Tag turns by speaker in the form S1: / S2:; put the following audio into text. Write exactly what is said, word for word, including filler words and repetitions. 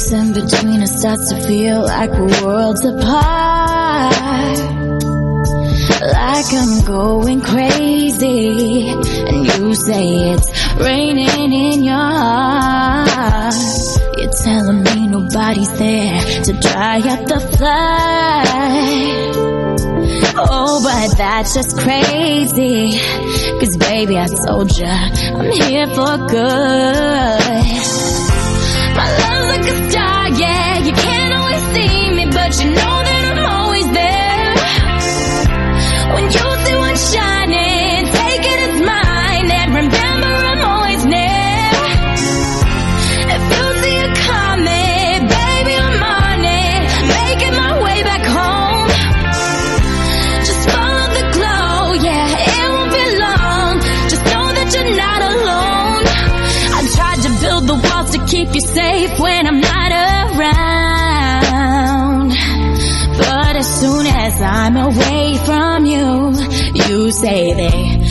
S1: space in between us starts to feel like we're worlds apart. Like I'm going crazy, and you say it's raining in your heart. You're telling me nobody's there to dry up the flood. Oh, but that's just crazy, 'cause baby, I told ya, I'm here for good. My love's like a star, yeah, you can't always see me, but you know that I'm always there. When you see one shining, take it as mine, and remember I'm always near. If you see it coming, baby, I'm on it, making my way back home. Just follow the glow, yeah, it won't be long. Just know that you're not alone. I tried to build the walls to keep you safe when I'm not around, but as soon as I'm away from you, you say they